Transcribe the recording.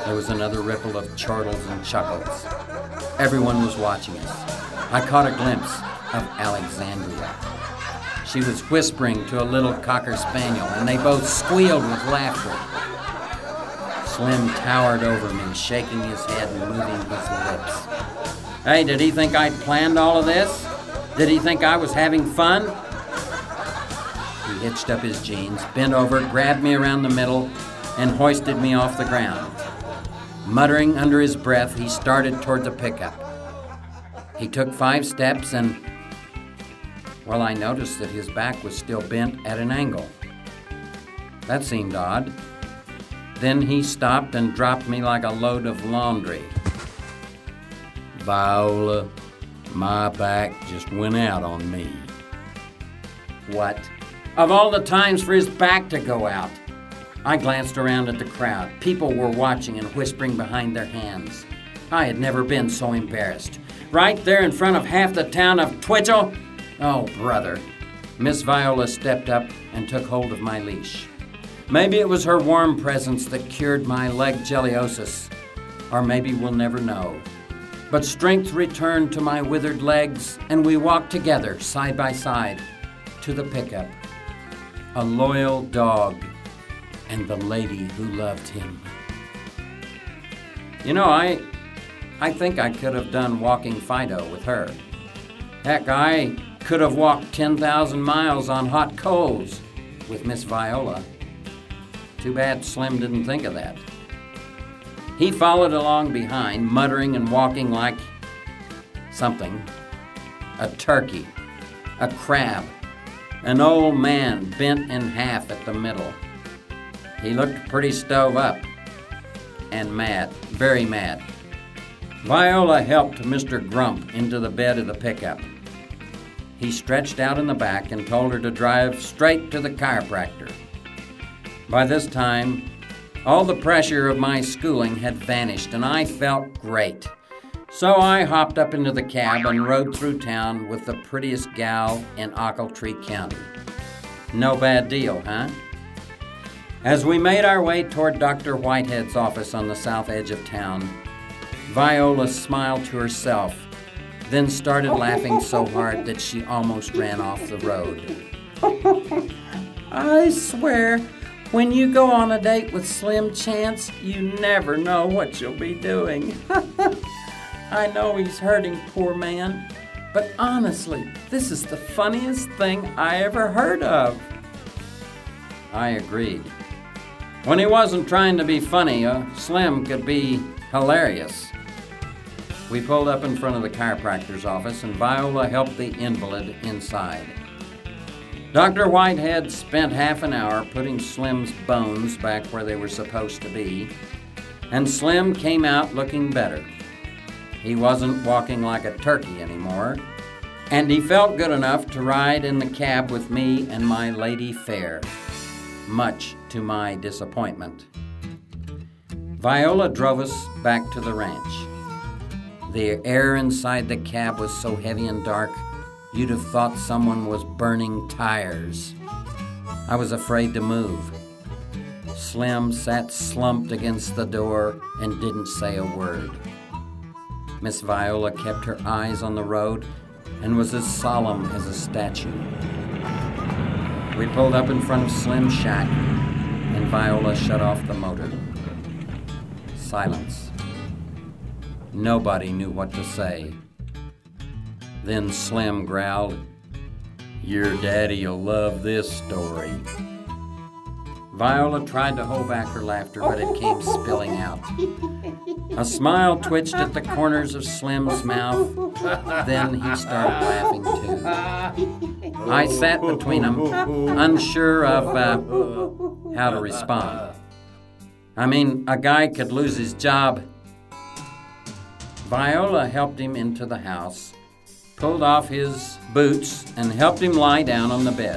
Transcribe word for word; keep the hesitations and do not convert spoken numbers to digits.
There was another ripple of chortles and chuckles. Everyone was watching us. I caught a glimpse of Alexandria. She was whispering to a little cocker spaniel, and they both squealed with laughter. Slim towered over me, shaking his head and moving his lips. Hey, did he think I'd planned all of this? Did he think I was having fun? He hitched up his jeans, bent over, grabbed me around the middle, and hoisted me off the ground. Muttering under his breath, he started toward the pickup. He took five steps and, well, I noticed that his back was still bent at an angle. That seemed odd. Then he stopped and dropped me like a load of laundry. Viola, my back just went out on me. What? Of all the times for his back to go out. I glanced around at the crowd. People were watching and whispering behind their hands. I had never been so embarrassed. Right there in front of half the town of Twitchell? Oh, brother. Miss Viola stepped up and took hold of my leash. Maybe it was her warm presence that cured my leg geliosis, or maybe we'll never know. But strength returned to my withered legs, and we walked together, side by side, to the pickup. A loyal dog and the lady who loved him. You know, I, I think I could have done walking Fido with her. Heck, I could have walked ten thousand miles on hot coals with Miss Viola. Too bad Slim didn't think of that. He followed along behind, muttering and walking like something. A turkey, a crab, an old man bent in half at the middle. He looked pretty stove up and mad, very mad. Viola helped Mister Grump into the bed of the pickup. He stretched out in the back and told her to drive straight to the chiropractor. By this time, all the pressure of my schooling had vanished, and I felt great. So I hopped up into the cab and rode through town with the prettiest gal in Ochiltree County. No bad deal, huh? As we made our way toward Doctor Whitehead's office on the south edge of town, Viola smiled to herself, then started laughing so hard that she almost ran off the road. I swear, when you go on a date with Slim Chance, you never know what you'll be doing. I know he's hurting, poor man, but honestly, this is the funniest thing I ever heard of. I agreed. When he wasn't trying to be funny, uh, Slim could be hilarious. We pulled up in front of the chiropractor's office, and Viola helped the invalid inside. Doctor Whitehead spent half an hour putting Slim's bones back where they were supposed to be, and Slim came out looking better. He wasn't walking like a turkey anymore, and he felt good enough to ride in the cab with me and my lady fair, much to my disappointment. Viola drove us back to the ranch. The air inside the cab was so heavy and dark, you'd have thought someone was burning tires. I was afraid to move. Slim sat slumped against the door and didn't say a word. Miss Viola kept her eyes on the road and was as solemn as a statue. We pulled up in front of Slim's shack, and Viola shut off the motor. Silence. Nobody knew what to say. Then Slim growled, "Your daddy'll love this story." Viola tried to hold back her laughter, but it came spilling out. A smile twitched at the corners of Slim's mouth. Then he started laughing too. I sat between them, unsure of uh, how to respond. I mean, a guy could lose his job. Viola helped him into the house, pulled off his boots, and helped him lie down on the bed.